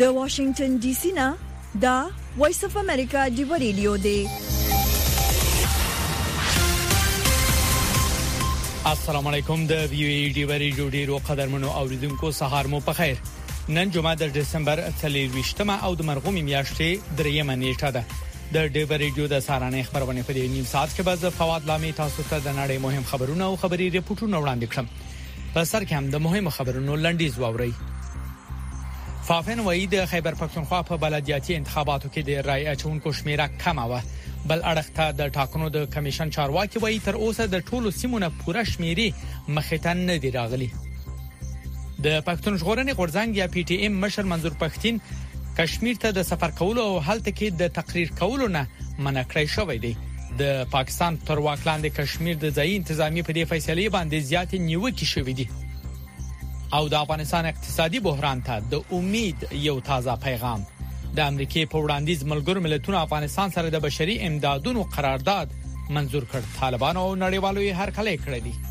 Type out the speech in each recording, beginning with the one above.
د واشنگټن ډي سي نه دا وایس اف امریکا دی ریډیو دی. السلام علیکم. د وی ای ډی ریډیو ډیرو قدرمنو اوریدونکو سهار مو په خیر. نن جمعه د دسمبر 23 او د مرغومي میاشتې 3 نیټه ده. د ډیو ریډیو د سارانه خبرونه په دې نیم ساعت کې به فواد لامي تاسو ته د نړۍ مهم خبرونه او خبري ریپورتونه وړاندې کړم. په سر کې هم د مهم خبرونو لنډیز واوري. فافن وایي د خیبر پښتونخوا په بلدیاتي انتخاباتو کې د رای اچونکو شمیره کمه و. بل اړخ ته د ټاکنو د کمیشن چارواکي وایي تر اوسه د ټولو سیمونو پوره شمیرې مخې ته نه دی راغلي. د پښتون ژغورنې غورځنګ یا پی ټی ایم مشر منظور پښتين کشمیر ته د سفر کولو او هلته کې د تقریر کولو نه منع کړی شوی دی. د پاکستان تر واک لاندې کشمیر د ځای انتظامی په دې فیصله باندې زیات نیوکې شوې دي. او د افغانستان اقتصادي بحران ته د امید یو تازه پیغام. د امریکای په وړاندیز ملګرو ملتونو افغانستان سره د بشري امدادونو قرارداد منزور کړ. طالبان او نړیوالو یې هرکلی کړی دی.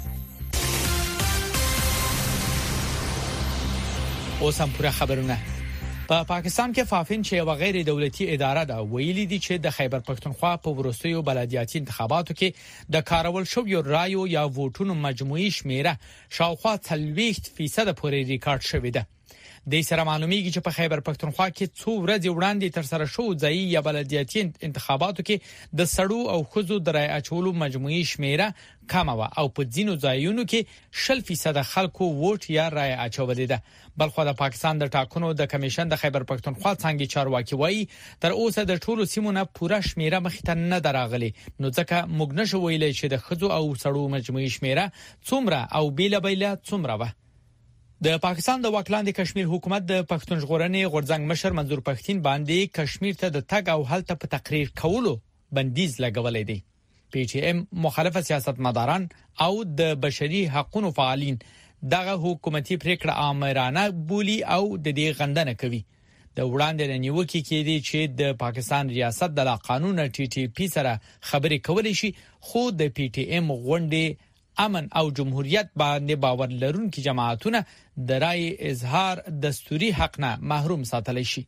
اوس هم پوره خبرونه. په پاکستان کې فافین چې یو غیر دولتي اداره ده ویلي دي چې د خیبر پښتونخوا په وروستیو بلدیاتي انتخاباتو کې د کارول شویو رایو یا ووټونو مجموعي شمیره شاوخوا 30% پورې ریکارډ شوې ده. د سره معلومیږي چې په خیبر پښتونخوا کې څو ورځې وړاندې تر سره شو ځای یا بلدیاتي انتخاباتو کې د سړو او خزو د رای اچولو مجموعي شمیره کمه و او په ځینو ځایونو کې 60% خلکو ووټ یا رای اچولې ده. بلخو د پاکستان د ټاکنو د کمیشن د خیبر پښتونخوا څنګه چارواکي وایي تر اوسه د ټولو سیمونو پوره شمیره مخې ته نه دراغلي. نو ځکه موږ نشو ویلای چې د خزو او سړو مجموعي شمیره څومره او بیله څومره و. د پاکستان د واکلاندې کشمیر حکومت د پښتون ژغورنې غورځنګ مشر منظور پښتين باندې کشمیر ته د تګ او هلته په تقریر کولو بندیز لګولې دي. پی ټی ایم مخالف سیاستمداران او د بشري حقوقو فعالین دغه حکومتي پریکړه آمرانه بولی او د دې غندنه کوي. د وړاندې نیوکې کېدي چې د پاکستان ریاست د قانون ټي ټي پی سره خبرې کولې شي خو د پی ټی ایم غونډې امن او جمهوریت باندې باور لرونکي جماعتونه د رای اظهار دستوري حق نه محروم ساتل شي.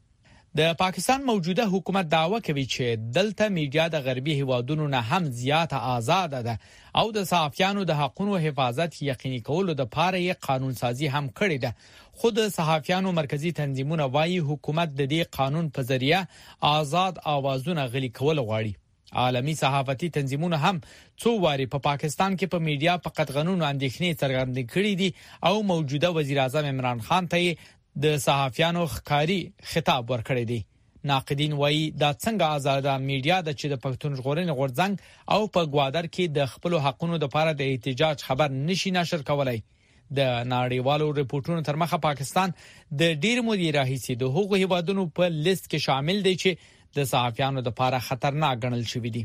د پاکستان موجوده حکومت دعوه کوي چې دلته میډیا د غربي هیوادونو نه هم زیاته آزاد ده او د صحافیانو د حقوقو حفاظت یقیني کولو د لپاره قانون سازي هم کړې ده. خود صحافیانو مرکزی تنظیمونه وايي حکومت د دې قانون په ذریعہ آزاد اوازونه غلي کول غواړي. عالمی صحافتي تنظیمونه هم څو واري په پاکستان کې په میډیا په قطغنونو اندېښنې څرګندې کړې دي او موجوده وزیر اعظم عمران خان ته د صحافیانو ښکاری خطاب ورکړی دی. ناقدین وایي دا څنګه آزاده میډیا د چې د پښتون ژغورنې غورځنګ او په گوادر کې د خپل حقوقو لپاره د احتجاج خبر نشي نشر کولای. د نړیوالو ریپورتونو تر مخه پاکستان د ډیر مودې راهیسې د حقوقو هیوادونو په لیست کې شامل دی چې د صحافیانو لپاره خطرناک ګڼل شوی دی.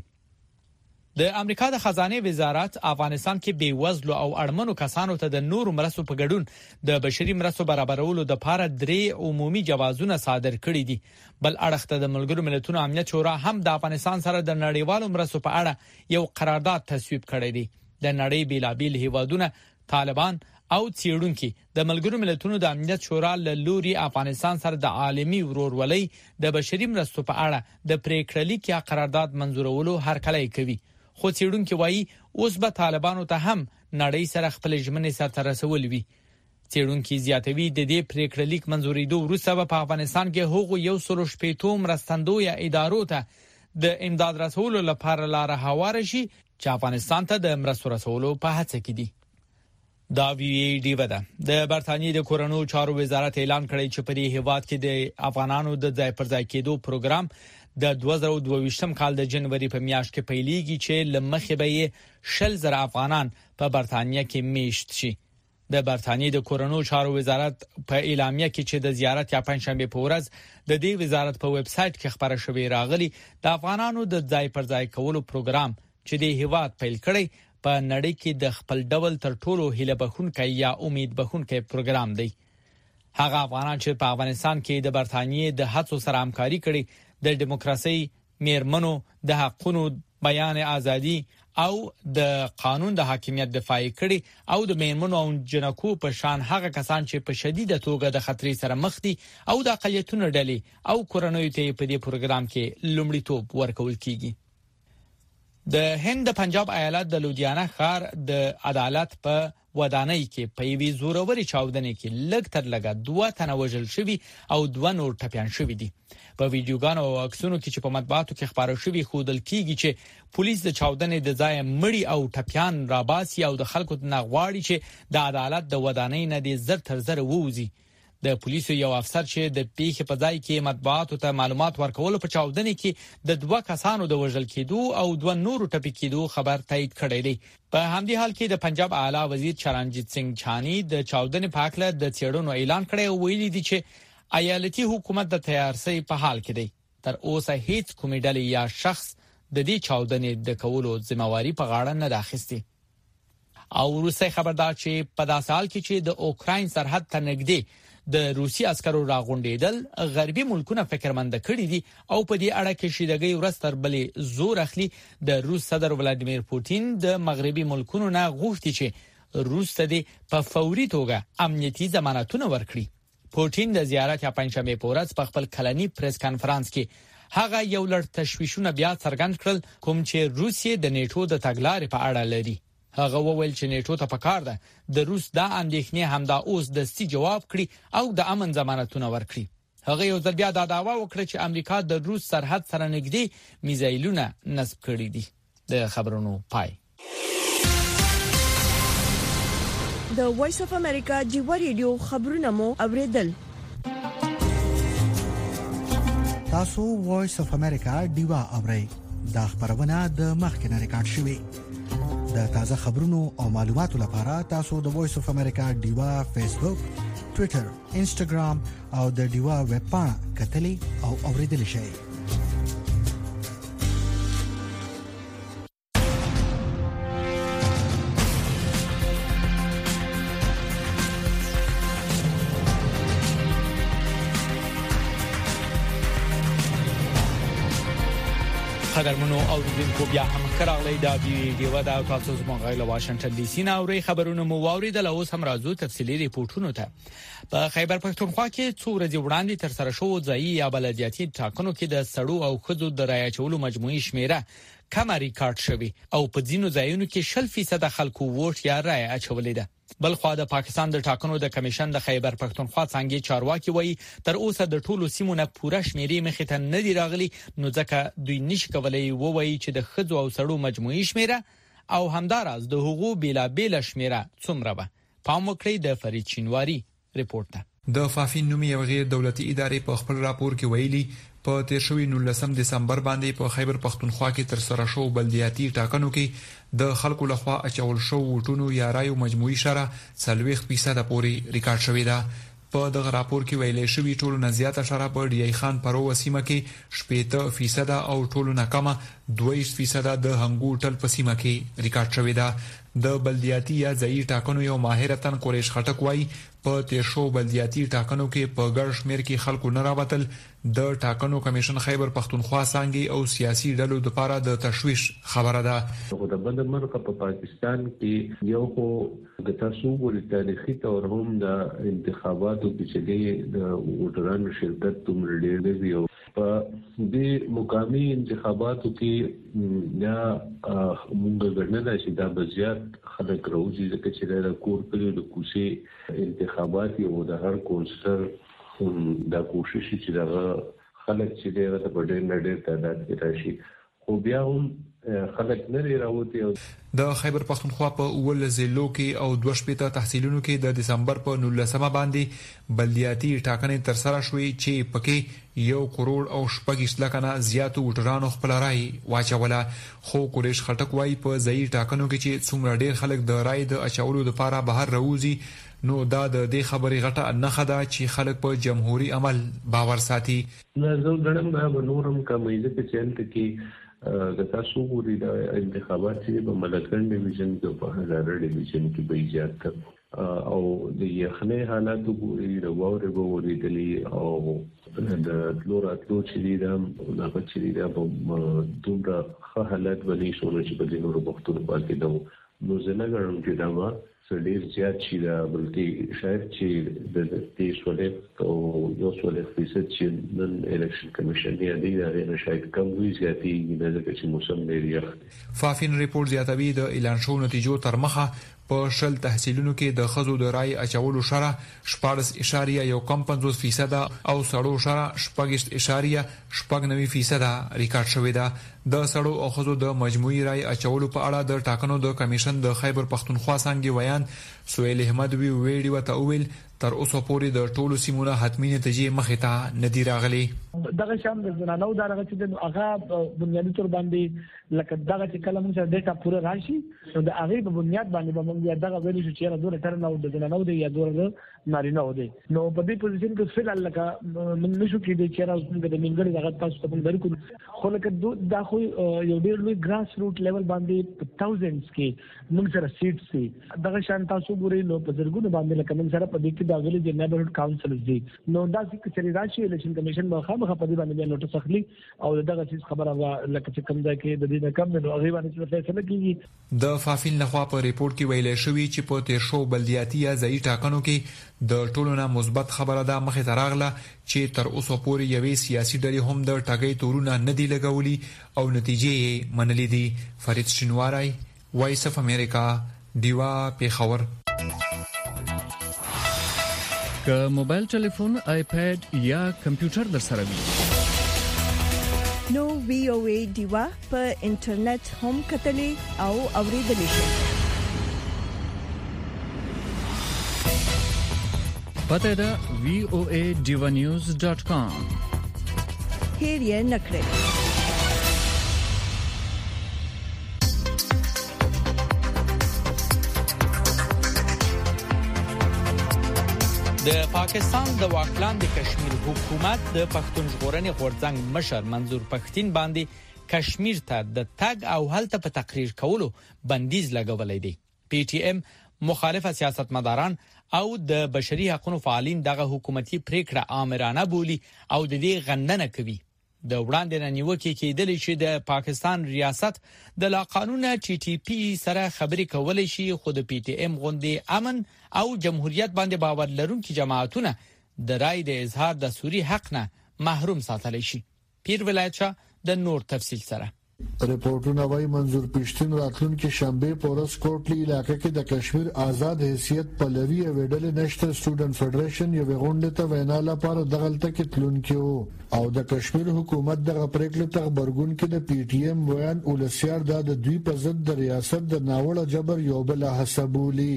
د امریکا د خزانه وزارت افغانستان کې بیوزلو او اړمنو کسانو ته د نورو مرستو په ګډون د بشري مرستو برابرولو لپاره 3 عمومي جوازونه صادر کړي دي. بل اړخ ته د ملګرو ملتونو امنیت شورا هم د افغانستان سره د نړیوالو مرستو په اړه یو قرارداد تصویب کړی دی. د نړۍ بیلابیل هیوادونه، طالبان او څیړونکو د ملګرو ملتونو د امنیت شورا له لوري افغانستان سره د عالمي ورورولۍ د بشري مرستو په اړه د پریکړلیک یا قرارداد منزورولو هرکلی کوي. خو څیړونکو وایي اوس به طالبانو ته هم نړۍ سره خپل ژمنې سره رسول وي. څیړونکو زیاتوي د دې پریکړلیک منزورېدو وروسته په افغانستان کې هغو 160 مرستندوی ادارو ته د امداد رسولو لپاره لار هواره شي چې افغانستان ته د مرستو رسولو په هڅه کې دي. دا وی ای ډی ودا د برتانیې د کورونو چارو وزارت اعلان کړی چې په دې هیواد کې د افغانانو د ځای پر ځای کېدو پروګرام د 2022 کال د جنوري په میاشت کې پیلېږي چې لمخې به 60,000 افغانان په برتانیې کې میشت شي. د برتانیې د کورونو چارو وزارت په اعلامیه کې چې د زیارت یا پنځشنبه په ورځ د دې وزارت په ویب سټ کې خبره شوې راغلي د افغانانو د ځای پر ځای کولو پروګرام چې د هیواد پیل کړی په نړۍ کې د خپل ډول تر ټولو هیله بخونکی یا امید بخونکی پروګرام دی. هغه افغانان چې په افغانستان کې د برتانیې د هڅو سره همکاري کړي د دیموکراسي، میرمنو د حقوقو، بیان ازادي او د قانون د حاکمیت دفاع کړي او د میرمنو او جنکو په شان هغه کسان چې په شدیده توګه د خطر سره مخ دي او د اقلیتونو ډلې او کورنۍ ته په دې پروګرام کې لومړیتوب ورکول کیږي. د هند د پنجاب ایالت د لودیانا ښار د عدالت په ودانۍ کې په یوې زوروري چاودنې کې لږ تر لږه 2 تنه وژل شوي او 2 نور ټپيان شوي دي. په ویډیوګانو او عکسونو کې چې په مطبوعاتو کې خبرو شوي ښودل کیږي چې پولیس د چاودنې د ځای مړی او ټپيان راباسي او د خلکو نه غواړي چې د عدالت د ودانۍ نه د زر تر زر ووزي. د پولیسو یو افسر چې د پیښې په ځای کې مطبوعاتو ته معلومات ورکول په چاودنې کې د 2 کسانو د وژل کېدو او 2 نورو ټپي کېدو خبر تایید کړی دی. په همدې حال کې د پنجاب اعلی وزیر چرنجیت سنگ چانی د چاودنې په اړه د څېړنو اعلان کړی او ویلي دی چې ایالتي حکومت د تیارسي په حال کې دی. تر اوسه هیڅ کومې ډلې یا شخص د دې چاودنې د کولو ذمہواری په غاړه نه اخیستي. او روسي خبردار چې په داسې حال کې چې د اوکراین سرحد ته نږدې د روسي عسکرو راغونډېدل غربي ملکونه فکرمند کړي دي او په دې اړه کې شیدګي ورستر بلې زور اخلي. د روس صدر ولادیمیر پوتین د مغربي ملکونو نه غوښتي چې روس ته په فوري توګه امنیتي ضمانتونه ورکړي. پوتین د زیارت یا پنځمې په ورځ په خپل کلنی پریس کانفرنس کې هغه یو لړ تشویشونه بیا څرګند کړل کوم چې روسیې د نیټو د تګلارې په اړه لري. هغه وویل چې نیټو ته پکار ده د روس د اندېښنې همدا اوس د سي جواب کړي او د امن ضمانتونه ورکړي. هغه یو ځل بیا دا دعوا وکړه چې امریکا د روس سرحد سره نږدې میزایلونه نصب کړي دي. د خبرونو پای. د وایس اف امریکا جیو ریډیو خبرونه مو اوریدل. تاسو وایس اف امریکا دیوا اورئ. دا خبرونه د مخکنه ریکارډ شوې. د تازه خبرونو او معلوماتو لپاره تاسو د وایس اف امریکا دیوا فیسبوک، ټوئیټر، انسټاګرام او د دیوا ویب پاڼه کتلې او اوریدل شئ. قدرمنو اوریدونکو بیا هم کراغلی دا ویډیو دا تاسو زموږ غوښتل واشنگټن ډي سي ناوړي خبرونه مو واوریدل او هم راځو تفصیلي ریپورتونو ته. په خیبر پښتونخوا کې څو ورځې وړاندې تر سره شو ځایي یا بلدیاتي ټاکنو کې د سړو او خځو د رایې چولو مجموعي شمیره کم ریکارډ شوی او په ځینو ځایونو کې 60% خلکو ووټ یا رایه اچولې ده. بلخوا د پاکستان د ټاکنو د کمیشن د خیبر پښتونخوا څنګه چارواکي وایي تر اوسه د ټولو سیمو نه پوره شمیرې مخې ته نه دی راغلي، نو ځکه دوی نشي کولای ووایي چې د خځو او سړو مجموعي شمیره او همداراز د حقوق بیلابیل شمیره څومره به. پام وکړئ د فرید شینواری ریپورت ته. د فافین نومي یو غیر دولتي ادارې په خپل راپور کې ویلي په 19 دسمبر باندې په خیبر پښتونخوا کې تر سره شو بلدیاتي ټاکنو کې د خلکو لخوا اچول شو وټونو یا رایو مجموعي شره 40% پورې ریکارډ شوې ده. په دغه راپور کې ویلې شوی ټولو نه زیاته شره په ډی خان پرو سیمه کې 60% او ټولو نه کمه 22% د هنګوټل په سیمه کې ریکارډ شوې ده. د بلدیاتي یا ځایي ټاکنو یو ماهرتن قریش خټک وایي په تیر شو بلدیاتي ټاکنو کې په ګڼ شمېر کې خلکو نه راوتل. د ټاکنو کمیشن خیبر پښتونخوا څنګه او سیاسي ډلو د لپاره د تشویش خبره ده. د بل مرکه په پاکستان کې یو خو د تاسو ګوري تاریخي تور هم د انتخاباتو کې چې د ووټرانو شرکت تومره ډېر دی او په دې مقامي انتخاباتو کې یا موږ ګڼل چې دا بزیات خلک راوځي چې د کور په د کوڅې انتخابات یو د هر کونسلر دا کوشش چې دا خلک چې د ډېر تعداد کې راشي خو بیا هم خلک نه راوځي. د خیبر پښتونخوا په اول ضلعو کې او 2 تحصیلونو کې د دسمبر په 19 باندې بلدیاتي ټاکنې تر سره شوې چې پکې 1 کروڑ او 6 لک نه زیاتو وټرانو خپل رائے واچوله. خو قریش خټک وايي په ځایي ټاکنو کې چې څومره ډېر خلک د رائے د اچولو لپاره بهر راوځي نو دا د دې خبرې غټه نه خدا چې خلک په جمهوریت عمل باور ساتي. نه زه غواړم دا نورم کومې چې چلته کې د تاسو ګوري د انتخابات چې په ملکن ډیویژن کې په هزار ډیویژن کې به ایجاد او د یخنۍ حالات ګوري د واورې ګوري دلی او د لوراتلو چې دا هغه چې دا دومره ښه حالات ولې شو چې په دې نورو وختونو باندې نو زنګړم چې دا ما سړي زیات شي دا بلکې شاید چې د دې سولې او یو سولې فیصد چې نن الیکشن کمیشن دی دا شاید کم وي زیاتي نه ځکه چې موسم ډېر یخ دی. فافین ریپورت زیاتوي د اعلان شو نتیجو تر مخه په شل تحصیلونو کې د خزو د رای اچولو شره 14.1% او سړو شره 6.9% ریکارډ شوې ده. د سړو او خزو د مجموعي رای اچولو په اړه د ټاکنو د کمیشن د خیبر پختونخوا څنګه بیان سهیل احمد ویډیو ته ویل تر اوسه پورې د ټولو سیمونو حتمی نتیجې مخې ته ندي راغلي. دغه شام د زنانو دغه چې هغه بنیادی تور باندې لکه دغه چې کله موږ ډیټا پوره راشي نو د هغه په بنیاد باندې موږ دغه ویل چې را دوره تر نو د زنانو د یا دوره نارینه و دي نو په دې پوزیشن کې فعلا لکه موږ نشو کېدای چې را موږ د منګړي دغه تاسو ته موږ درکو خو لکه دا خو یو ډېر لوی ګراس روټ لیول باندې thousands کې موږ سره سیټ سي دغه شان تاسو ګوري نو په زرګونو باندې لکه موږ سره په دې کې دا ویل چې نیبرهډ کاونسلز دي نو دا چې راشي الیکشن کمیشن مخه په دې باندې نوټس اخلي او دغه چیز خبره لکه چې کوم ځای کې د دې نه کم نو هغه باندې فیصله کیږي. د فافین لخوا په ریپورت کې ویل شوی چې په تیر شو بلدیاتي یا ځایي ټاکنو کې د ټولو نه مثبت خبره ده مخې ته راغله چې تر اوسه پورې یوې سیاسي ډلې هم د ټاګۍ تورونه نه دی لګولي او نتیجې یې منلې دي. فرید شینواری وایس اف امریکا دیوا پیښور. که موبایل ټلیفون آیپاد یا کمپیوټر در سره وي نو وی او ای دیوا په انټرنیټ هم کتلې او اوریدلې شي. پته دا voaDivanews.com هیر یې نکړئ. د پاکستان د واکلان د کشمیر حکومت د پښتون ژغورنې غورځنګ مشر منظور پښتين باندې کشمیر ته د تګ او هلته په تقریر کولو بندیز لګولې دي. پی ټی ایم مخالف سیاستمداران او د بشري حقوقو فعالین دغه حکومتي پریکړه آمرانه بولی او د دې غندنه کوي. د وړاندې نیوکې کېدلې چې د پاکستان ریاست د لا قانون ټي ټي پی سره خبرې کولای شي خو د پی ټی ایم غونډې امن او جمهوریت باندې باور لرونکي جماعتونه د رائے د اظهار د سوري حق نه محروم ساتل شي. پیر ولایت شاه د نور تفصیل سره رپورټونه وايي منظور پښتين راتلونکي شنبه پورس کوټلی علاقې کې د کشمیر آزاد حیثیت پلوي ویډل نشته سټوډنټ فدریشن یو غونډه ته وینا لپاره دغلطه کې تلونکي او د کشمیر حکومت دغه پریکړه ته خبرګون کې د پی ټی ایم ویان اولسیار د دوی په ضد د ریاست د ناوړه جبر یو بل حسابولي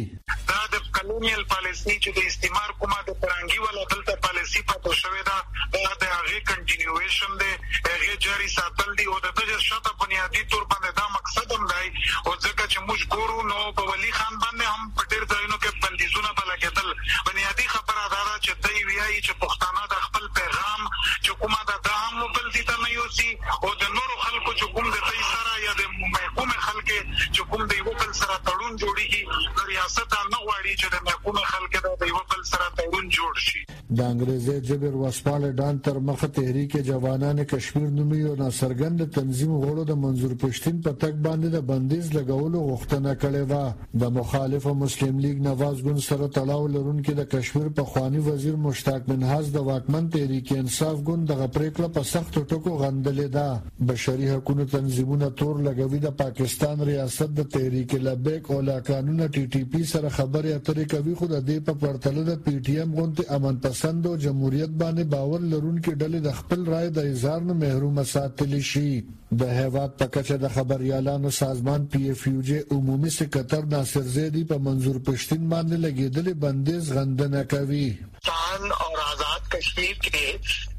کلونیل پالیسی چې د استعمار کومه د فرنګي ولا دلته پالیسی په شوې ده د هغه کنټینیویشن دی هغه جاری ساتل دی او د دغه شاته بنیادی تور باندې دا مقصد هم دی او ځکه چې موږ ګورو نو په ولی خان باندې هم په ډېر ځایونو کې بندیزونه بلکېدل. بنیادی خبره دا ده چې دوی وایي چې پښتانه د خپل پیغام چې کومه د هم بل دي ته نه یوسي او د نورو خلکو چې کوم د دې سره یا د محکوم خلک چې کوم د یو بل سره تړون جوړیږي ریاست نه غواړي چې د محکوم خلک د یو بل سره تړون جوړ شي. د انګريزي جبر وسپاله ډان تر مخه تحریک جوانان کشمیر نومي او ناصرګند تنظیم غوړو د منظور پښتين په تک باندې د بندیز لګولو غوښتنه کړې و. د مخالف مسلم لیگ نواز ګوند سره تړاو لرونکي د کشمیر په خواني وزیر مشتاق منهاج د واکمن تحریک انصاف ګوند دغه پریکړه په سخت ټکو غندلې ده. بشري حقوقو تنظیمونه تور لګوي د پاکستان ریاست د تحریک لبیک او لا قانون ټي ټي پی سره خبرې اترې کوي خو د دې په پرتله د پی ټی ایم غوند امن پسند او جمهوریت باندې باور لرونکي ډلې د خپل رائے د اظهار نه محروم ساتل شي. د هیواد په کچه د خبريالانو سازمان پی اف یو جی عمومي سکرټر ناصر زیدی په منظور پښتين باندې لګیدل بندیز غندنه کوي. پاکستان اور آزاد کشمیر کے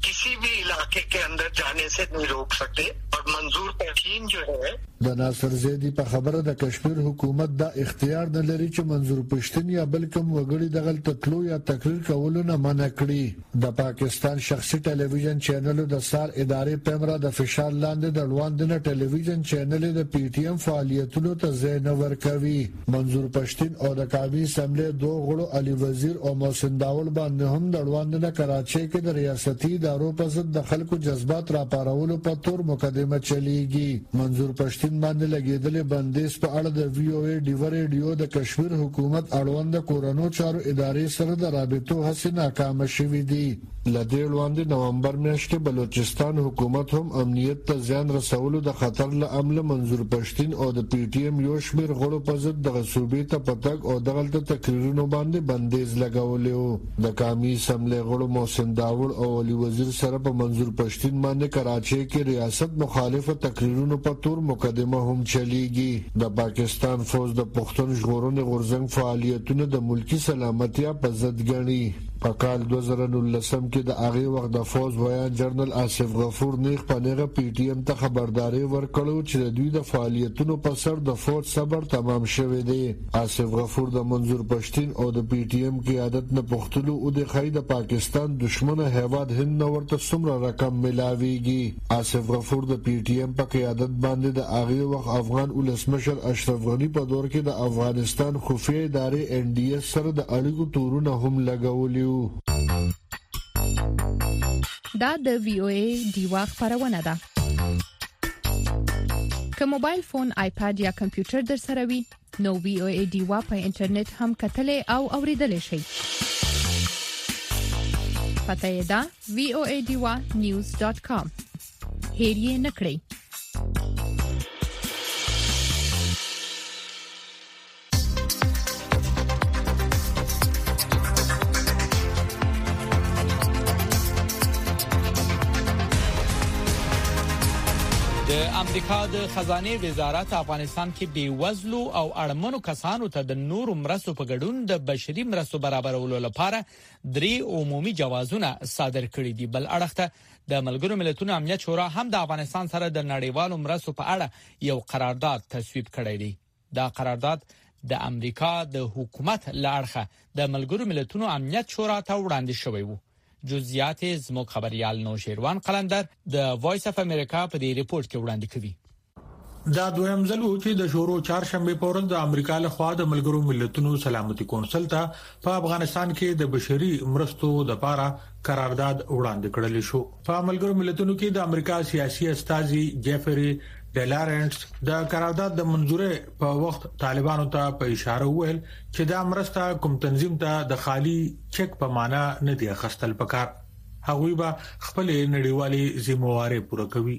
किसी भी इलाके के अंदर जाने से नहीं रोक सकते। और मंजूर पशीन जो है د ناصر زیدی په خبره د کشمیر حکومت دا اختیار نه لري چې منظور پښتون یا بل کوم وګړي دغه تطلو یا تقریر کولو نه منع کړي। د پاکستان شخصي ټلویزیون چینل د سار ادارې پمرا د فشار لاندې د لوندنه ټلویزیون چینل د پی ټی ایم فعالیتونو ته ځای نه ورکوي۔ منظور پښتون او د قومي اسمبلی دوه غړو علي وزیر او محسن داول باندې هم د لوندنه کراچۍ کې د ریاستي ادارو په ضد د خلکو جذبات راپارولو په تور مقدمه چلیږي۔ منظور پښتون باندې لګیدلې بندیز په اړه د وی او ای ډیو ریډیو د کشمیر حکومت اړوند کورونو چارو ادارې سره د رابطو هڅې ناکام شوې دي۔ لدې وړاندې نومبر میاشت کې بلوچستان حکومت هم امنیت ته زیان رسولو د خطر له امله منظور پښتون او د پی ټی ایم یو شمېر غړو په ضد د صوبې ته پتک او دغلت تقریرونو باندې بندیز لګولې د قومي اسمبلی غړو محسن داول او علي وزیر سره په منظور پښتون باندې کراچۍ کې ریاست مخالفه تقریرونو په تور مقدمه هم چلیږي۔ د پاکستان فوج د پښتون ژغورنې غورځنګ فعالیتونه د ملکی سلامتیا په ضد ګڼي۔ په کال 2019 کې د هغه وخت د فوج ویان جنرال آصف غفور نیغ په نغه پی ټی ایم ته خبرداري ورکړو چې د دوی د فعالیتونو په سر د فوج صبر تمام شوی دی۔ آصف غفور د منظور پښتون او د پی ټی ایم قیادت نه پښتلو او د خای د پاکستان دشمنه هیواد هند نو ورته څومره رقم ملاويږي۔ آصف غفور د پی ټی ایم په قیادت باندې د هغه وخت افغان ولسمشر اشرف غنی په دور کې د افغانستان خفیه ادارې ان ډي اس سره د اړیکو تورونه هم لګولي۔ دا د وی او ای دیوا خبرونه ده۔ که موبایل فون، آیپاد یا کمپیوټر در سره وي نو وی او ای دیوا په انټرنیټ هم کتلې او اوریدلې شي۔ پته یې ده voadiwa.news.com هیر یې نکړئ۔ د امریکا د خزانه وزارت افغانستان کې بیوزلو او اړمنو کسانو ته د نورو مرستو په ګډون د بشري مرستو برابرولو لپاره 3 عمومي جوازونه صادر کړي دي۔ بل اړخته د ملګرو ملتونو امنیت شورا هم د افغانستان سره د نړیوالو مرستو په اړه یو قرارداد تصویب کړی دی۔ دا قرارداد د امریکا د حکومت لارښه د ملګرو ملتونو امنیت شورا ته وړاندې شوی وو۔ جزئیات زموږ خبريال نوشیروان قلندر د وایس اف امریکا په دې ریپورت کې وړاندې کوي۔ دا دویم ځل و چې د شورو چهارشنبه په ورځ د امریکا له خوا د ملګرو ملتونو سلامتي کونسل ته په افغانستان کې د بشري مرستو لپاره قرارداد وړاندې کړل شو۔ په ملګرو ملتونو کې د امریکا سیاسي استازي جیفری ډلارنس د قرارداد د منځوري په وخت طالبانو ته په اشاره وویل چې دا مرسته کوم تنظیم ته د خالی چک په معنا نه دی خستل پکار، هغه به خپل نړیوالي ذمہواری پوره کوي۔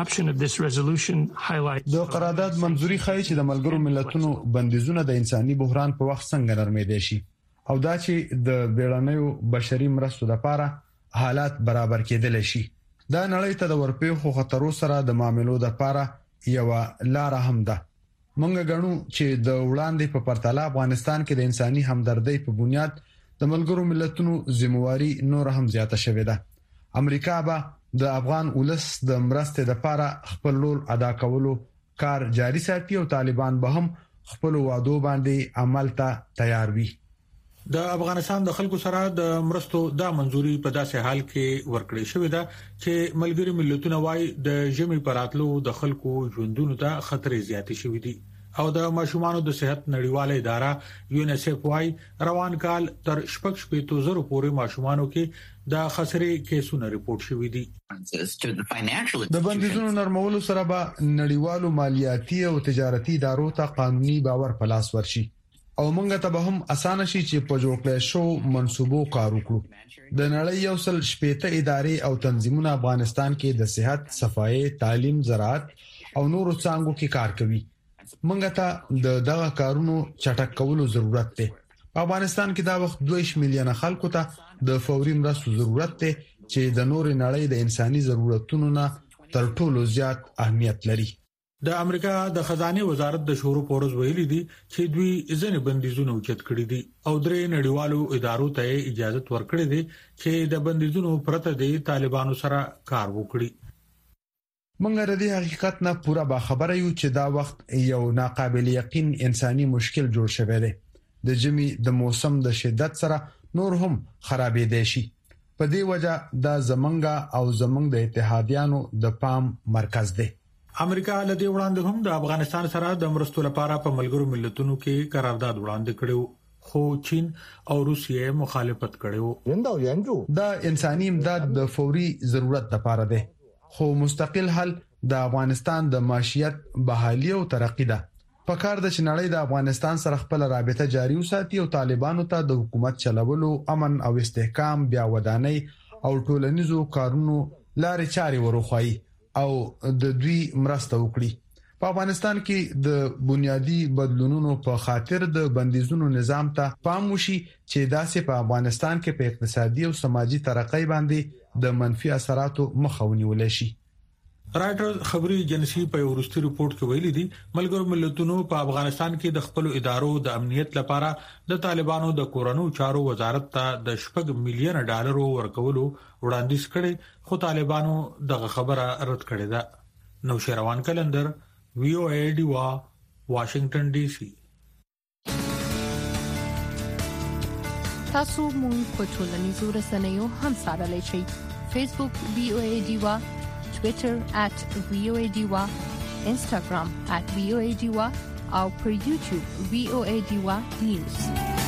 د قرارداد منځوري خای چې د ملګرو ملتونو بندیزونه د انساني بحران په وخت څنګه نرمېدي شي او دا چې د بیړنیو بشري مرستو لپاره حالات برابر کېدل شي۔ دا نړۍ ته د ورپېښو خطرو سره د معاملو لپاره یو لار هم ده۔ مونږ غواړو چې د وړاندې په پرتله افغانستان کې د انساني همدردۍ په بنیاد د ملګرو ملتونو ذمہواری نور هم زیاته شوې ده۔ امریکا به د افغان ولس د مرستې لپاره خپل رول ادا کولو کار جاري ساتي او طالبان به هم خپل وعدو باندې عمل ته تیار وي۔ د افغانستان د خلکو سره د مرستو د منځوري په داسې حال کې ورکړې شوې ده چې ملګری ملتونه وايي د ژمي پراتلو د خلکو ژوندونو ته خطر زیات شوی دي او د ماشومانو د صحت نړیواله اداره یونیسف وايي روان کال تر 6,000 پورې ماشومانو کې د خسرې کیسونه ریپورت شوي دي۔ د بندیزونو نرمولو سره به نړیوالو مالیاتي او تجارتي ادارو ته قانوني باور په لاس ورشي او مونږ ته به هم اسانه شي چې په جوړ کړی شو منسوبو کار وکړو۔ د نړۍ یو سل شپېته ادارې او تنظیمونه افغانستان کې د صحت، صفایي، تعلیم، زراعت او نورو څانګو کې کار کوي۔ مونږ ته د دغه کارونو چټک کولو ضرورت دی۔ په افغانستان کې دا وخت 2 میلیونه خلکو ته د فوري مرستو ضرورت دی چې د نور نړۍ د انساني ضرورتونو نه تر ټولو زیات اهمیت لري۔ د امریکا د خزانه وزارت د شورو پورز ویلي دي چې دوی ځنې بندیزونه اوچت کړي دي او درې نړیوالو ادارو ته اجازه ورکړې دي چې د بندیزونو پرته د طالبانو سره کار وکړي. منګر د حقیقت نه پورا با خبره یو چې دا وخت یو ناقابل یقین انساني مشکل جوړ شوی دی. د جمی د موسم د شدت سره نور هم خرابې دي شي. په دې وجه د زمنګا او زمنګ د اتحادیانو د پام مرکز دی. امریکا له دې وړاندې هم د افغانستان سره د مرستو لپاره په ملګرو ملتونو کې قرارداد وړاندې کړو خو چین او روسیې مخالفت کړو. دا انساني امداد د فوري ضرورت لپاره دی خو مستقل حل د افغانستان د معیشت بحالي او ترقی ده. په کار د چنړې د افغانستان سره خپل رابطه جاري وساتي او طالبانو ته د حکومت چلولو امن او استحکام بیا ودانۍ او ټولنیزو کارونو لارې چارې وروخوي او د دوی مرسته وکړي. په افغانستان کې د بنیادی بدلونونو په خاطر د بندیزونو نظام ته پام وشي چې داسې په افغانستان کې په اقتصادي او سماجی ترقۍ باندې د منفي اثراتو مخه ونیول شي. رائټرز خبري ایجنسی په یو وروستي ریپورت کې ویلي دي ملګرو ملتونو په افغانستان کې د خپل ادارو د امنیت لپاره د طالبانو د کورونو چارو وزارت ته د $6 میلیون ورکولو وړاندیز کړي خو طالبانو دغه خبره رد کړې ده. نوشیروان کلندر VOA ډیوا واشنگټن ډي سي. تاسو مونږ په ټولنیزو رسنیو هم سره لشي. فیسبوک VOA ډیوا، Twitter @VOA Diwa, Instagram @VOA Diwa او پر YouTube VOA Diwa News.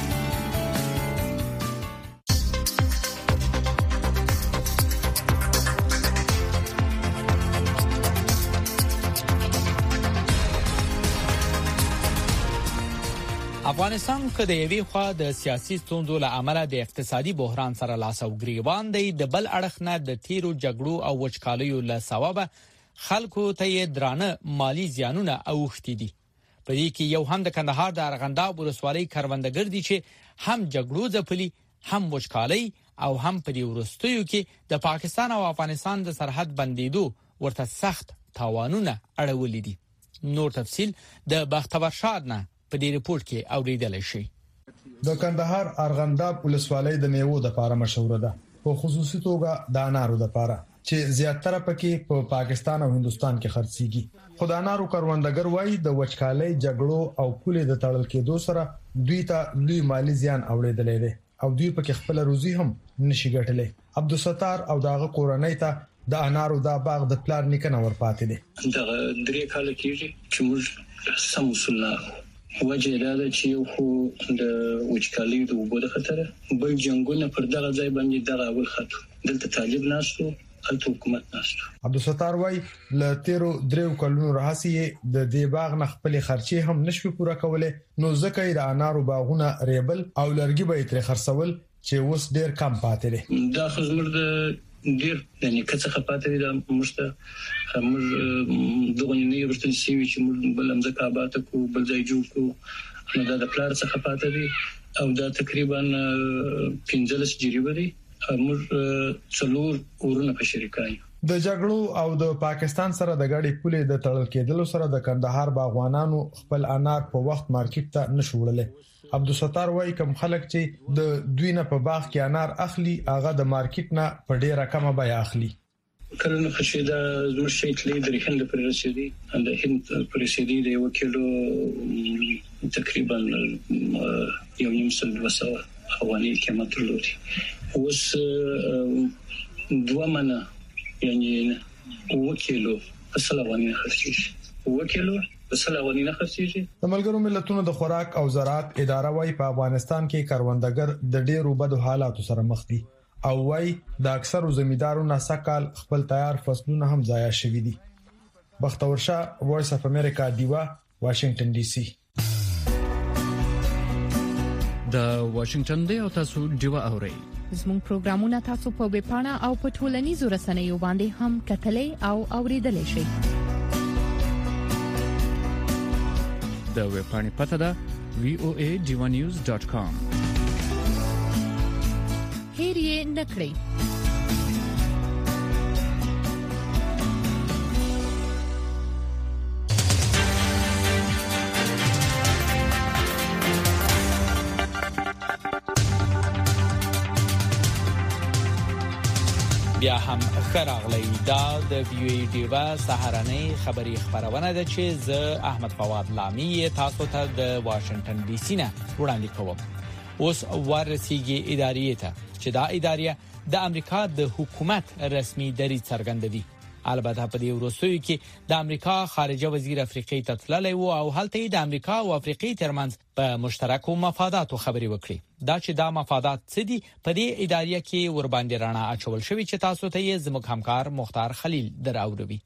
افغانستان کې د یوې خوا د سیاسي ستونزو له امله د اقتصادي بحران سره لاس او ګریوان دی. د بل اړخ نه د تیرو جګړو او وچکالیو له سبب خلکو ته درانه مالی زیانونه اوښتي دي. په دې کې یو هم د کندهار د ارغنداب ولسوالۍ کروندګر دي چې هم جګړو ځپلي هم وچکالي او هم په دې ورستیو کې د پاکستان او افغانستان د سرحد بندیدو ورته سخت تاوانونه اړولې دي. نور تفصيل د بختور شاد نه په دې ریپورت کې اوریدل شي. د کندهار ارغنداب ولسوالۍ د میوو د لپاره مشهور ده په خصوصي توګه د انارو د لپاره چې زیاتره پکې په پاکستان او هندستان کې خرڅيږي. خدانارو کروندګر وایي د وچکالۍ جګړو او پولې د تړل کېدو سره دوی ته لوی مالی زیان اوریدلې ده او دوی پکې خپل روزي هم نشي ګټلې. عبدالستار او داغه کورنۍ ته د انارو د باغ د پلان نکنه ورپاتې دي. دا درې کال کېږي چې موږ سم وسله وجه دا چې یو خو د وچکالۍ د وبو د خطر بل جنگونه پر دغه ځای باندې دغه اول خطر دلته طالب ناشته الته حکومت ناشته. عبدالستار وای ل تیرو دریو کلونو راهسي د دې باغ نه خپل خرچي هم نشو پوره کوله نو ځکه د انارو باغونه ریبل او لرګي به تر خرڅول چې اوس ډیر کم پاتې دي. دا خزمر د ډیر یعنی کڅه خپاته دي د مشته هم دغه نه ورته سیوي چې موږ بل هم ځکه آباد کو بل ځای جوړ کو نو دا د پلار څخه خپاته دي او دا تقریبا 15 جریبه دي موږ څلور ورونه په شریکای. د جګړو او د پاکستان سره د غاړي پولې د تړل کېدلو سره د کندهار باغوانانو خپل انار په وخت مارکیټ ته نشوړل. عبدالستار وای کوم خلک چې د دوی نه په باغ کې انار اخلي هغه د مارکیټ نه په ډیره کمه بیا اخلي. کله نو خشي دا زموږ شي تلې د هند پر رسیدي د هند پر رسیدي د یو کیلو تقریبا 1.5 وسو حوالی قیمت لري. اوس 2 منه یعنی 1 کیلو اصلوانی خرڅیږي 1 کیلو اصلوانی خرڅیږي. د ملګرو ملتونو د خوراک او زراعت اداره وايي په افغانستان کې کروندګر د ډېرو بدو حالاتو سره مخ دي او وايي د اکثرو زمیدارو نه سکهال خپل تیار فصلونه هم ضایع شوي دي. بختور شاه وایس اف امریکا دیوا واشنگټن ډي سي. د واشنگټن دی او تاسو دیوا اورئ. زموږ پروګرامونه تاسو په ویب پاڼه او په ټولنیزو رسنیو باندې هم کتلې او اوریدلای شئ. د ویب پاڼې پته ده voadivanews.com. هیر یې نکړئ. بیا هم خراغلی دا د وی ډیوا سهارنۍ خبری خبرونه ده چې زه احمد فواد لامی تاسو ته د واشنگټن ډي سي نه وړاندې کوم. اوس ورسیږي ادارې ته چې دا ادارې د امریکا د حکومت رسمي دریځ څرګندوي. البته په دې وروستیو کې د امریکا خارجه وزیر افریقای ته تللی و او هلته د امریکا او افریقای ترمنځ په مشترکو مفاداتو خبرې وکړي. دا چې دا مفادات څه دي په دې ادارې کې ور باندې رڼا اچول شوی چې تاسو ته یې زموږ همکار مختار خلیل دراوړي.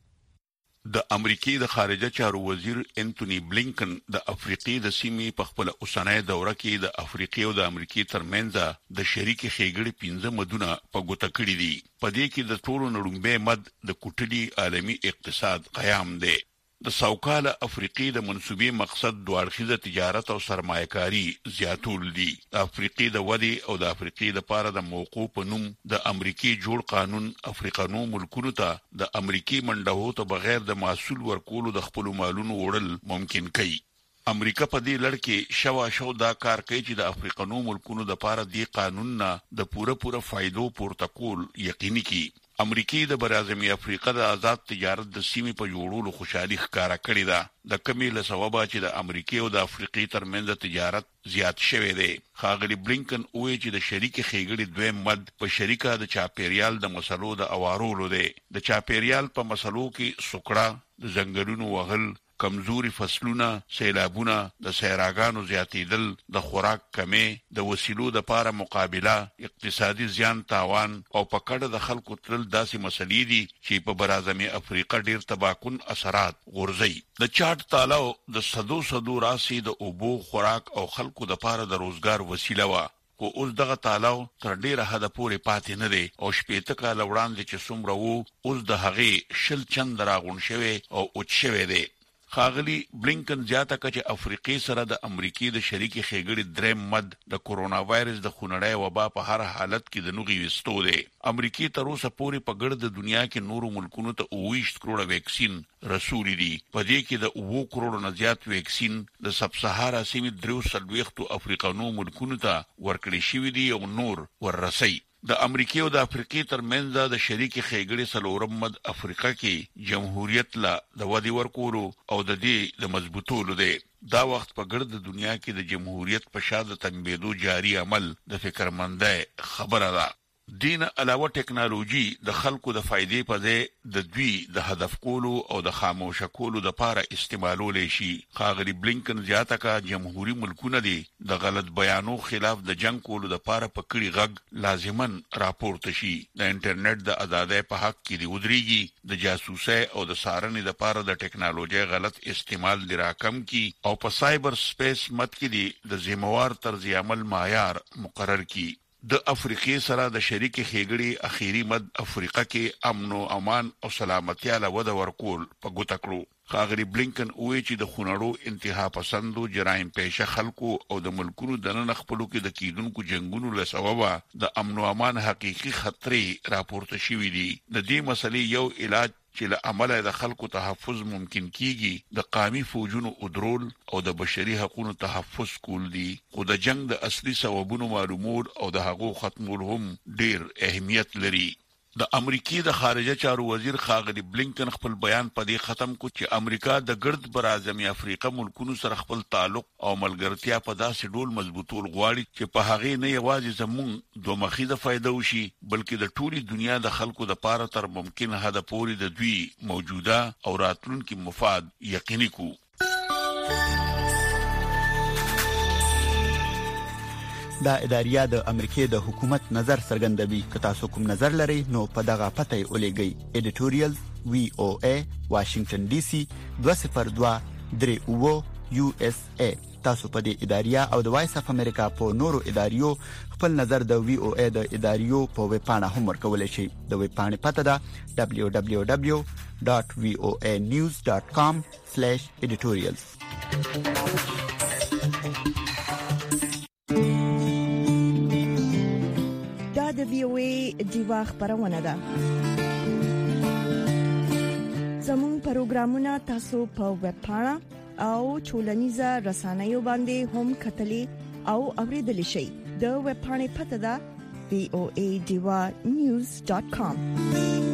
د امریکای د خارجه چارو وزیر انټونی بلینکن د افریقای د سیمې په خپل اوسنۍ دوره کې د افریقای او د امریکای ترمنځ د شریک خېګړې 15 مدونه په ګوته کړې دي. په دې کې د ټولو نړیوال مد د کوټلي عالمي اقتصاد قیام دی. د سوکاله افریقای د منسوبي مقصد دوه اړخیزه تجارت او سرمایه‌کاري زیاتول دي. د افریقای د ودی او د افریقای لپاره د موقوف په نوم د امریکای جوړ قانون افریقانو ملکونو ته د امریکای منډهو ته بغیر د محصول ورکولو د خپل مالونو وړل ممکن کوي. امریکا په دې لړ کې شو دا کار کوي چې د افریقانو ملکونو لپاره د قانون نه د پوره فائدو پورتکول یقیني کړي. امریکای د برازمي افریقا د آزاد تجارت د سیمې په جوړولو خوشحالي ښکارا کړې ده. د کمی له سبب چې د امریکای او د افریقای ترمنځ تجارت زیات شوی دی. ښاغلي بلینکن وایي چې د شریک خېګړې دویم مد په شریکه د چاپیریال د مسلو د اوارولو دی. د چاپیریال په مسلو کې سوکړه، د ځنګلونو وهل، کمزوري فصلونه، سیلابونه، د سیراګانو زیاتیدل، د خوراک کمی، د وسیلو د لپاره مقابله، اقتصادي زیان تاوان او په کډه د خلکو تل داسې مسلې دي چې په برازمي افریقا ډیر تباکن اثرات غورځي. د چاټ تالاو د صدو راسي د اوبو، خوراک او خلکو د لپاره د روزګار وسیله و. او اوس دغه تالاو تر ډیره حد پورې پاتې نه دی او شپېته کاله وړاندې چې څومره وو اوس د هغې شل چند راغون شوی او اوچ شوی دی. ښاغلي بلینکن زیاته کړه چې افریقای سره د امریکای د شریک خېګړې دریم مد د کورونا وایرس د خونړۍ وبا په هر حالت کې د نوغي وستو دی. امریکای تر اوسه پورې په ګرد د دنیا کې نورو ملکونو ته 20 کروڑه ویکسین رسولي دي. په دې کې د 2 کروڑو نه زیات ویکسین د سب سهارا سیمې 340 افریقانو ملکونو ته ورکړي شوی دي او نور ورسي. د امریکای او د افریقای ترمنځ د شریک خېګړې سلورم مد افریقا کې جمهوریت لا د ودی ورکولو او د دې د مضبوطولو دی. دا وخت په ګرد دنیا کې د جمهوریت په شاده تنبیدو جاری عمل د فکرمندۍ خبره ده. دین علاوه ټکنالوژي د خلکو د فائدې په ځای د دوی د هدف کولو او د خاموش کولو د لپاره استعمالول شي. ښاغلي بلینکن زیاته کړه جمهوریت ملکونه دي د غلط بیانو خلاف د جنگ کولو د لپاره په کړي غږ لازمن راپورته شي. د انټرنیټ د آزادۍ په حق کې دی ودرېږي. د جاسوسۍ او د سارنې د لپاره د ټکنالوژي غلط استعمال دی راکم کی او په سایبر سپیس مت کې دی د ذمہوار طرز عمل معیار مقرر کی. د افریقای سره د شریک خېګړې اخیری مد افریقا کې امن او امان او سلامتیا له وده ورکول په ګوته کړو. ښاغلي بلینکن وایي چې د خونړو انتها پسندو جرایم پیشه خلکو او د ملکونو دننه خپلو کې د کیدونکو جنگونو له سببه د امن او امان حقيقي خطرې راپورته شوې دي. د دې مسلې یو علاج چې له عمله د خلکو تحفظ ممکن کیږي د قومي فوجونو ادرول او د بشري حقوقو تحفظ کول دي. خو د جنگ د اصلي سببونو معلومول او د هغو ختمول هم ډیر اهمیت لري. د امریکای د خارجه چارو وزیر ښاغلي بلینکن خپل بیان په دې ختم کو چې امریکا د ګرد برازمي افریقا ملکونو سره خپل تعلق او ملګرتیا په داسې ډول مضبوطول غواړي چې په هغه نه یوازې زموږ دوه مخیزه فائدہ وشي بلکې د ټولي دنیا د خلکو د پاره تر ممکن حد پورې د دوی موجوده او راتلونکي مفاد یقیني کو. دا اداریا د امریکای د حکومت نظر څرګندوي. که تاسو کوم نظر لرئ نو په دغه پته یې ولېږئ. editorials VOA Washington DC 202-39 USA. تاسو په دې اداریا او د وایس اف امریکا په نورو اداریو خپل نظر د VOA د اداریو په ویب پاڼه هم ورکولای شئ. د ویب پاڼې پته ده www.voanews.com/editorials. د VOA دیوا خبرونه ده. زموږ پروګرامونه تاسو په ویب پاڼه او ټولنیزه رسنیو باندې هم کتلی او اوریدلی شئ. د ویب پاڼې پته ده voadiwanews.com